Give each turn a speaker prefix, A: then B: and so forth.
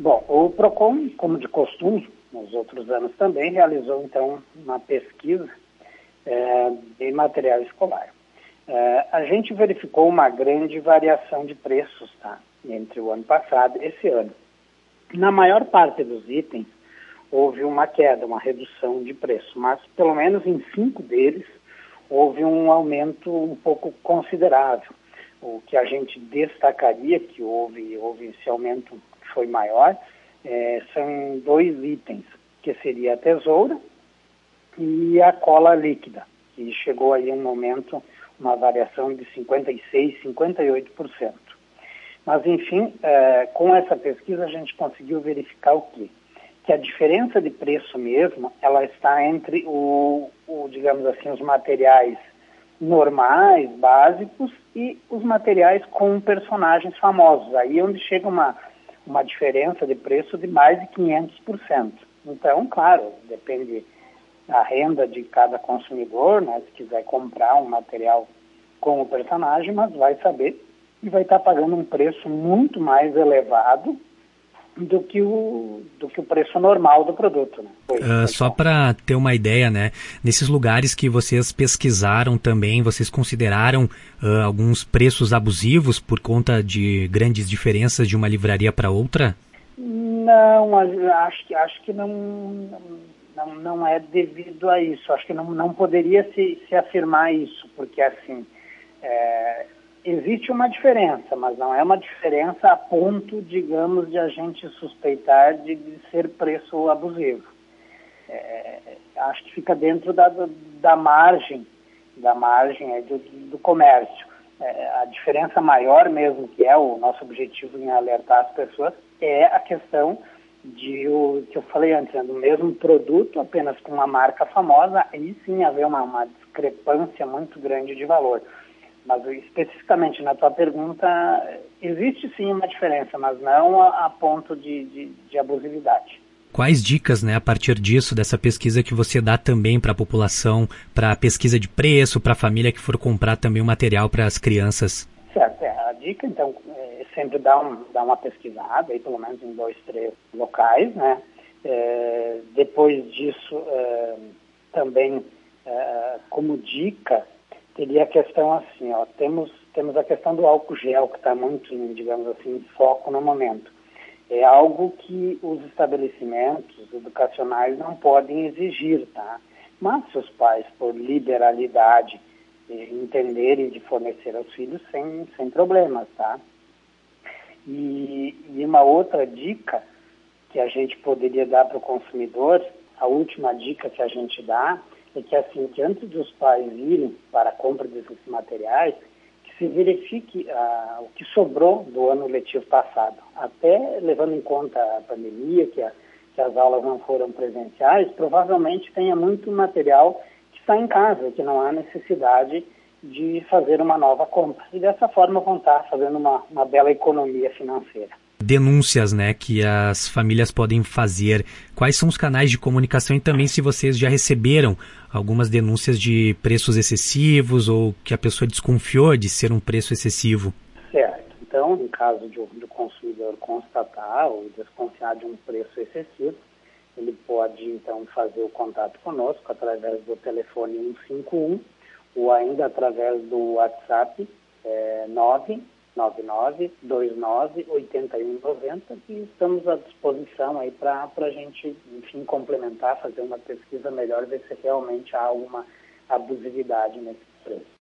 A: Bom, o PROCON, como de costume, nos outros anos também, realizou então uma pesquisa de material escolar. A gente verificou uma grande variação de preços, tá, entre o ano passado e esse ano. Na maior parte dos itens, houve uma queda, uma redução de preço, mas pelo menos em 5 deles houve um aumento um pouco considerável. O que a gente destacaria, que houve esse aumento que foi maior, são 2 itens, que seria a tesoura e a cola líquida, que chegou aí um momento, uma variação de 56%, 58%. Mas, enfim, com essa pesquisa a gente conseguiu verificar o quê? Que a diferença de preço mesmo, ela está entre digamos assim, os materiais normais, básicos, e os materiais com personagens famosos. Aí é onde chega uma diferença de preço de mais de 500%. Então, claro, depende da renda de cada consumidor, né? Se quiser comprar um material com o personagem, mas vai saber e vai estar pagando um preço muito mais elevado do que o preço normal do produto, né?
B: Só para ter uma ideia, né? Nesses lugares que vocês pesquisaram também, vocês consideraram alguns preços abusivos por conta de grandes diferenças de uma livraria para outra?
A: Não, acho que não é devido a isso. Acho que não poderia se afirmar isso, porque assim, existe uma diferença, mas não é uma diferença a ponto, digamos, de a gente suspeitar de ser preço abusivo. Acho que fica dentro da margem do comércio. A diferença maior mesmo, que é o nosso objetivo em alertar as pessoas, é a questão que eu falei antes, né, do mesmo produto, apenas com uma marca famosa, aí sim haver uma discrepância muito grande de valor. Mas especificamente na tua pergunta, existe sim uma diferença, mas não a ponto de abusividade.
B: Quais dicas, né, a partir disso, dessa pesquisa que você dá também para a população, para a pesquisa de preço, para a família que for comprar também o material para as crianças?
A: Certo, a dica então é sempre dar uma pesquisada, aí, pelo menos em 2, 3 locais, né? Depois disso, também como dica, teria a questão assim, ó, temos a questão do álcool gel, que está muito, digamos assim, em foco no momento. É algo que os estabelecimentos educacionais não podem exigir, tá? Mas se os pais, por liberalidade, entenderem de fornecer aos filhos, sem problemas, tá? E uma outra dica que a gente poderia dar para o consumidor, a última dica que a gente dá, é que assim, que antes dos pais irem para a compra desses materiais, que se verifique o que sobrou do ano letivo passado, até levando em conta a pandemia, que as aulas não foram presenciais, provavelmente tenha muito material que está em casa, que não há necessidade de fazer uma nova compra. E dessa forma vão estar fazendo uma bela economia financeira.
B: Denúncias, né, que as famílias podem fazer. Quais são os canais de comunicação e também se vocês já receberam algumas denúncias de preços excessivos ou que a pessoa desconfiou de ser um preço excessivo?
A: Certo. Então, em caso do consumidor constatar ou desconfiar de um preço excessivo, ele pode, então, fazer o contato conosco através do telefone 151 ou ainda através do WhatsApp 999298190, que estamos à disposição aí para a gente, enfim, complementar, fazer uma pesquisa melhor, ver se realmente há alguma abusividade nesse preço.